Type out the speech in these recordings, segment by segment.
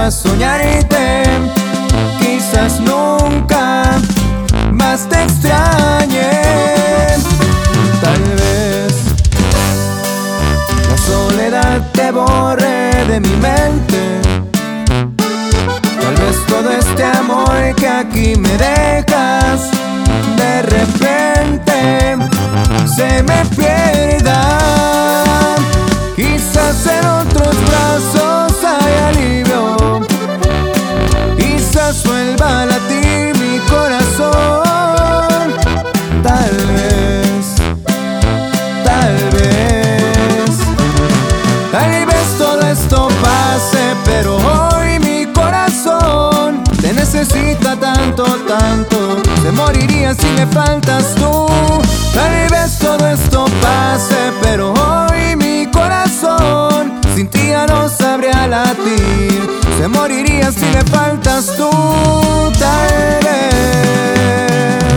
a soñarte. Quizás nunca más te extrañe. Tal vez la soledad te borre de mi mente. Tal vez todo este amor que aquí me dejas de repente se me pierda. Quizás en otros brazos hay alivio. Quizás vuelva a latir mi corazón. Tal vez, tal vez, tal vez todo esto pase, pero hoy mi corazón te necesita tanto, tanto. Se moriría si me faltas tú. Tal vez todo esto pase, pero hoy mi corazón sin ti ya no sabría latir. Se moriría si le faltas tú. Tal vez.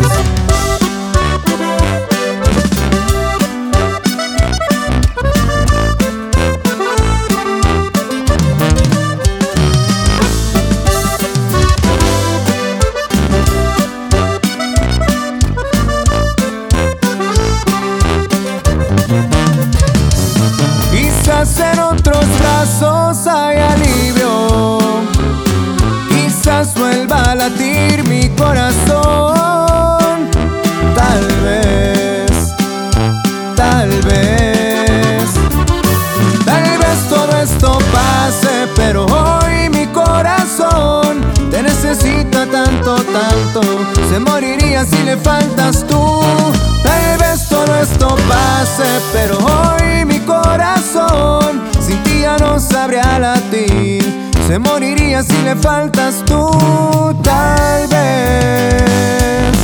Quizás en otros brazos hay alivio. Quizás vuelva a latir mi corazón. Tal vez, tal vez, tal vez todo esto pase, pero hoy mi corazón te necesita tanto, tanto. Se moriría si le faltas tú. Tal vez todo esto pase, pero hoy mi corazón sin ti ya no sabría latir. Se moriría si le faltas tú. Tal vez.